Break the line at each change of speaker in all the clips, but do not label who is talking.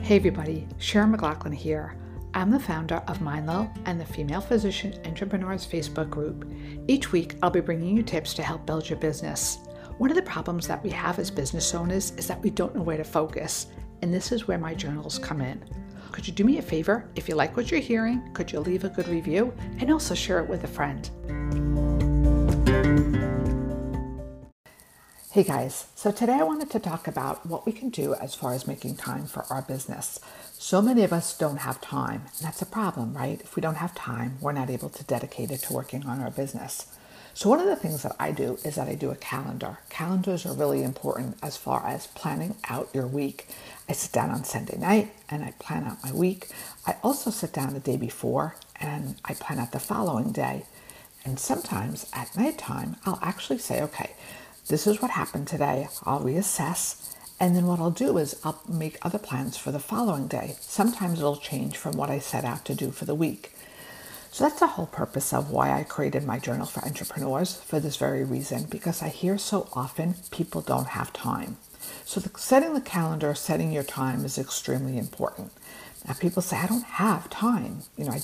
Hey everybody, Sharon McLaughlin here. I'm the founder of Mindlow and the Female Physician Entrepreneurs Facebook group. Each week, I'll be bringing you tips to help build your business. One of the problems that we have as business owners is that we don't know where to focus, and this is where my journals come in. Could you do me a favor? If you like what you're hearing, could you leave a good review and also share it with a friend? Hey guys, so today I wanted to talk about what we can do as far as making time for our business. So many of us don't have time, and that's a problem, right? If we don't have time, we're not able to dedicate it to working on our business. So one of the things that I do is that I do a calendar. Calendars are really important as far as planning out your week. I sit down on Sunday night and I plan out my week. I also sit down the day before and I plan out the following day. And sometimes at nighttime, I'll actually say, okay, this is what happened today. I'll reassess. And then what I'll do is I'll make other plans for the following day. Sometimes it'll change from what I set out to do for the week. So that's the whole purpose of why I created my journal for entrepreneurs, for this very reason, because I hear so often people don't have time. So setting the calendar, setting your time is extremely important. Now people say, I don't have time.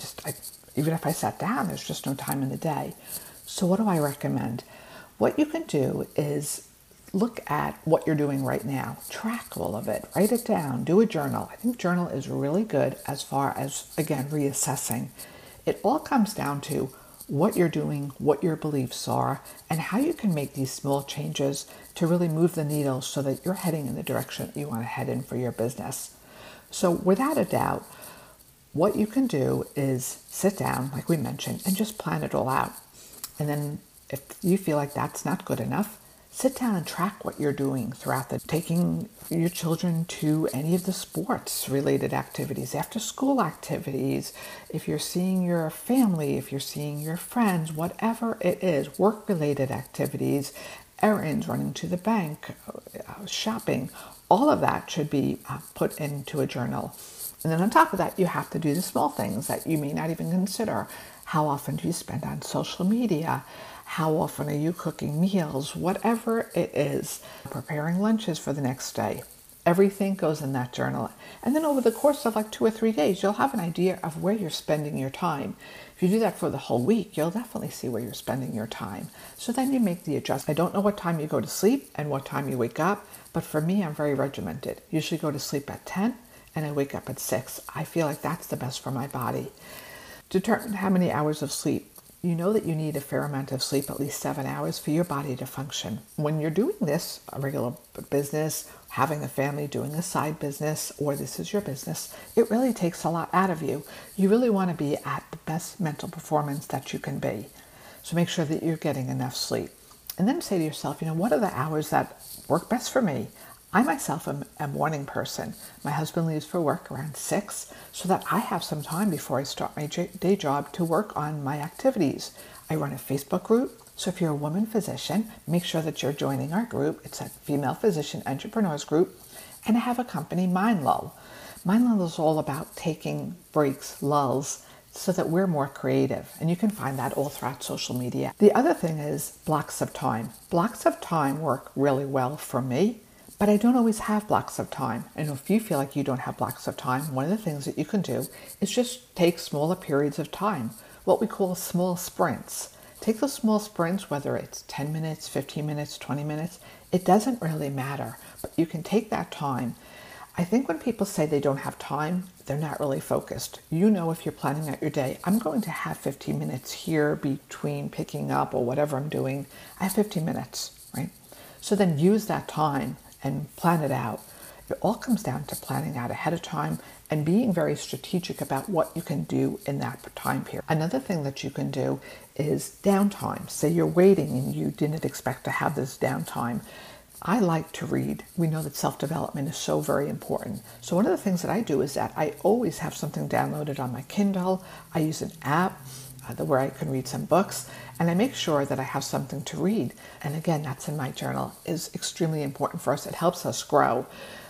Even if I sat down, there's just no time in the day. So what do I recommend? What you can do is look at what you're doing right now. Track all of it. Write it down. Do a journal. I think journal is really good as far as, again, reassessing. It all comes down to what you're doing, what your beliefs are, and how you can make these small changes to really move the needle so that you're heading in the direction you want to head in for your business. So without a doubt, what you can do is sit down, like we mentioned, and just plan it all out. And then if you feel like that's not good enough, sit down and track what you're doing throughout taking your children to any of the sports related activities, after school activities, if you're seeing your family, if you're seeing your friends, whatever it is, work related activities, errands, running to the bank, shopping, all of that should be put into a journal. And then on top of that, you have to do the small things that you may not even consider. How often do you spend on social media? How often are you cooking meals? Whatever it is, preparing lunches for the next day. Everything goes in that journal. And then over the course of like 2 or 3 days, you'll have an idea of where you're spending your time. If you do that for the whole week, you'll definitely see where you're spending your time. So then you make the adjustment. I don't know what time you go to sleep and what time you wake up, but for me, I'm very regimented. Usually go to sleep at 10 and I wake up at 6. I feel like that's the best for my body. Determine how many hours of sleep. You know that you need a fair amount of sleep, at least 7 hours, for your body to function. When you're doing this, a regular business, having a family, doing a side business, or this is your business, it really takes a lot out of you. You really want to be at the best mental performance that you can be. So make sure that you're getting enough sleep. And then say to yourself, what are the hours that work best for me? I myself am a morning person. My husband leaves for work around 6 so that I have some time before I start my day job to work on my activities. I run a Facebook group, so if you're a woman physician, make sure that you're joining our group. It's a Female Physician Entrepreneurs group, and I have a company, Mindlow. Mindlow is all about taking breaks, lulls, so that we're more creative, and you can find that all throughout social media. The other thing is blocks of time. Blocks of time work really well for me. But I don't always have blocks of time. And if you feel like you don't have blocks of time, one of the things that you can do is just take smaller periods of time, what we call small sprints. Take those small sprints, whether it's 10 minutes, 15 minutes, 20 minutes, it doesn't really matter, but you can take that time. I think when people say they don't have time, they're not really focused. If you're planning out your day, I'm going to have 15 minutes here between picking up or whatever I'm doing. I have 15 minutes, right? So then use that time and plan it out. It all comes down to planning out ahead of time and being very strategic about what you can do in that time period. Another thing that you can do is downtime. Say you're waiting and you didn't expect to have this downtime. I like to read. We know that self-development is so very important. So one of the things that I do is that I always have something downloaded on my Kindle. I use an app where I can read some books, and I make sure that I have something to read. And again, that's in my journal. Is extremely important for us. It helps us grow.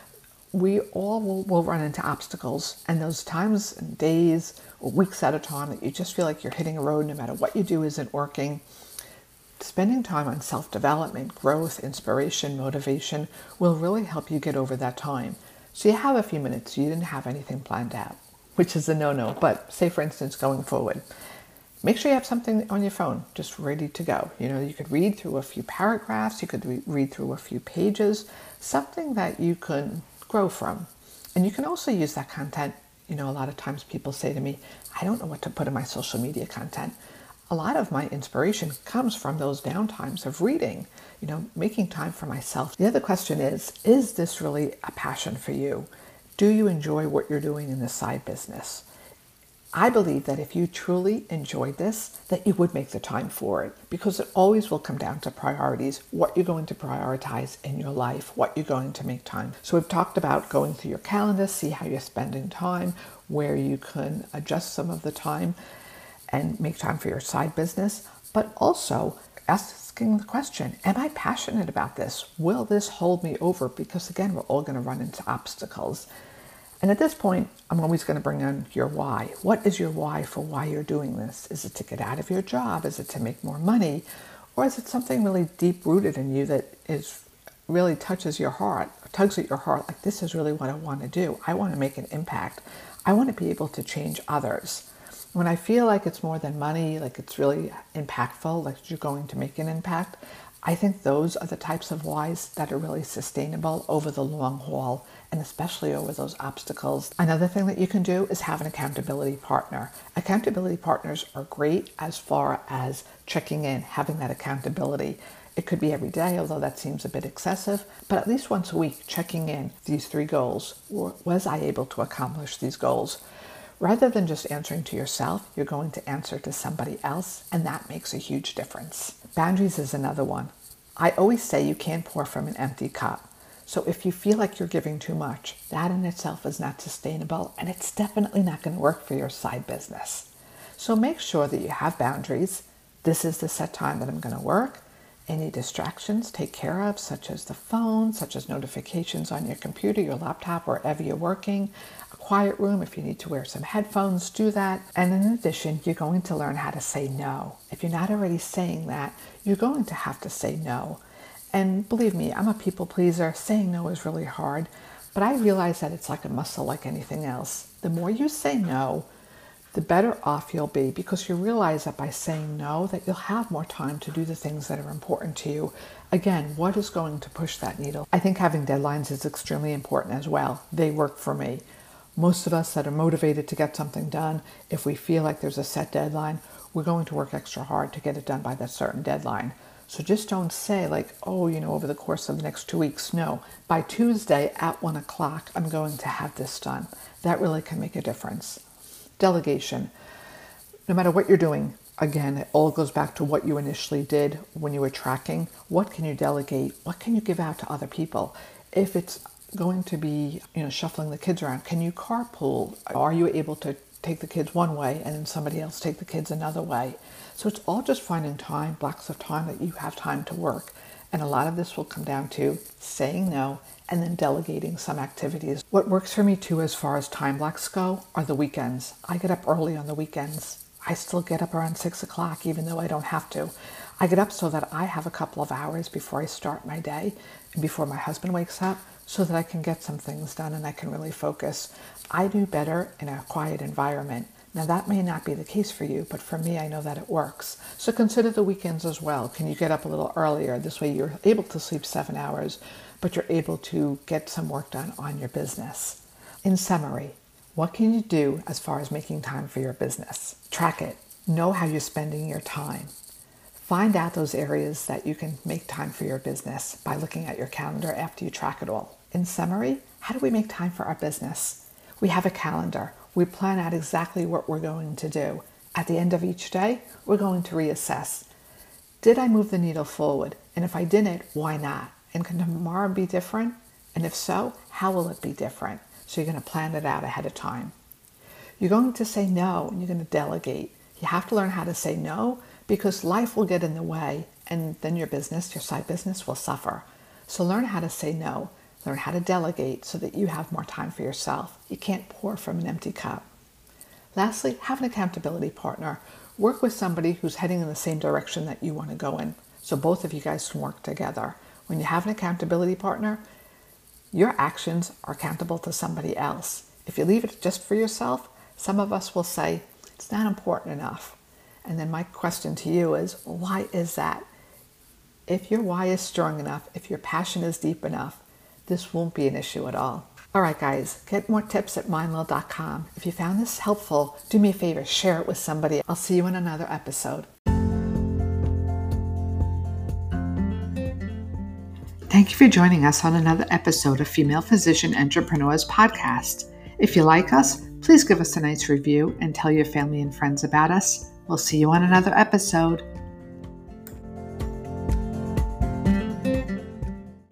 We all will run into obstacles, and those times and days or weeks at a time that you just feel like you're hitting a road no matter what you do isn't working. Spending time on self-development, growth, inspiration, motivation will really help you get over that time. So you have a few minutes, you didn't have anything planned out, which is a no-no, but say for instance, going forward, make sure you have something on your phone just ready to go. You could read through a few paragraphs, you could read through a few pages, something that you can grow from. And you can also use that content. A lot of times people say to me, I don't know what to put in my social media content. A lot of my inspiration comes from those downtimes of reading, making time for myself. The other question is this really a passion for you? Do you enjoy what you're doing in this side business? I believe that if you truly enjoyed this, that you would make the time for it, because it always will come down to priorities, what you're going to prioritize in your life, what you're going to make time. So we've talked about going through your calendar, see how you're spending time, where you can adjust some of the time and make time for your side business, but also asking the question, am I passionate about this? Will this hold me over? Because again, we're all going to run into obstacles. And at this point, I'm always going to bring in your why. What is your why for why you're doing this? Is it to get out of your job? Is it to make more money? Or is it something really deep-rooted in you that really touches your heart, tugs at your heart, like this is really what I want to do. I want to make an impact. I want to be able to change others. When I feel like it's more than money, like it's really impactful, like you're going to make an impact, I think those are the types of whys that are really sustainable over the long haul, and especially over those obstacles. Another thing that you can do is have an accountability partner. Accountability partners are great as far as checking in, having that accountability. It could be every day, although that seems a bit excessive, but at least once a week, checking in these 3 goals. Was I able to accomplish these goals? Rather than just answering to yourself, you're going to answer to somebody else, and that makes a huge difference. Boundaries is another one. I always say you can't pour from an empty cup. So if you feel like you're giving too much, that in itself is not sustainable, and it's definitely not going to work for your side business. So make sure that you have boundaries. This is the set time that I'm going to work. Any distractions, take care of, such as the phone, such as notifications on your computer, your laptop, wherever you're working. A quiet room, if you need to wear some headphones, do that. And in addition, you're going to learn how to say no. If you're not already saying that, you're going to have to say no. And believe me, I'm a people pleaser. Saying no is really hard, but I realize that it's like a muscle like anything else. The more you say no, the better off you'll be, because you realize that by saying no, that you'll have more time to do the things that are important to you. Again, what is going to push that needle? I think having deadlines is extremely important as well. They work for me. Most of us that are motivated to get something done, if we feel like there's a set deadline, we're going to work extra hard to get it done by that certain deadline. So just don't say like, oh, over the course of the next 2 weeks. No, by Tuesday at 1 o'clock, I'm going to have this done. That really can make a difference. Delegation. No matter what you're doing, again, it all goes back to what you initially did when you were tracking. What can you delegate? What can you give out to other people? If it's going to be, shuffling the kids around, can you carpool? Are you able to take the kids one way and then somebody else take the kids another way? So it's all just finding time, blocks of time that you have time to work. And a lot of this will come down to saying no and then delegating some activities. What works for me too as far as time blocks go are the weekends. I get up early on the weekends. I still get up around 6 o'clock even though I don't have to. I get up so that I have a couple of hours before I start my day and before my husband wakes up, so that I can get some things done and I can really focus. I do better in a quiet environment. Now that may not be the case for you, but for me, I know that it works. So consider the weekends as well. Can you get up a little earlier? This way you're able to sleep 7 hours, but you're able to get some work done on your business. In summary, what can you do as far as making time for your business? Track it. Know how you're spending your time. Find out those areas that you can make time for your business by looking at your calendar after you track it all. In summary, how do we make time for our business? We have a calendar. We plan out exactly what we're going to do. At the end of each day, we're going to reassess. Did I move the needle forward? And if I didn't, why not? And can tomorrow be different? And if so, how will it be different? So you're going to plan it out ahead of time. You're going to say no, and you're going to delegate. You have to learn how to say no, because life will get in the way, and then your business, your side business, will suffer. So learn how to say no. Learn how to delegate so that you have more time for yourself. You can't pour from an empty cup. Lastly, have an accountability partner. Work with somebody who's heading in the same direction that you want to go in, so both of you guys can work together. When you have an accountability partner, Your actions are accountable to somebody else. If you leave it just for yourself, some of us will say, it's not important enough. And then my question to you is, well, why is that? If your why is strong enough, if your passion is deep enough, this won't be an issue at all. All right, guys, get more tips at mindwell.com. If you found this helpful, do me a favor, share it with somebody. I'll see you in another episode. Thank you for joining us on another episode of Female Physician Entrepreneurs Podcast. If you like us, please give us a nice review and tell your family and friends about us. We'll see you on another episode.